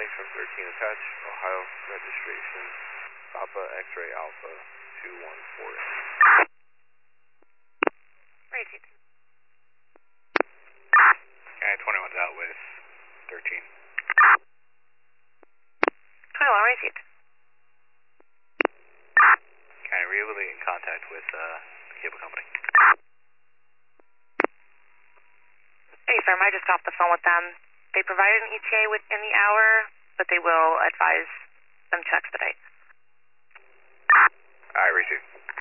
flight from 13 attached, Ohio registration, Papa X-ray Alpha 214. Received. Okay, 21's out with 13. 21 received. Okay, were you able to get in contact with the cable company? Hey, sir, I just got off the phone with them. They provided an ETA within the hour, but they will advise them to expedite. Alright, received.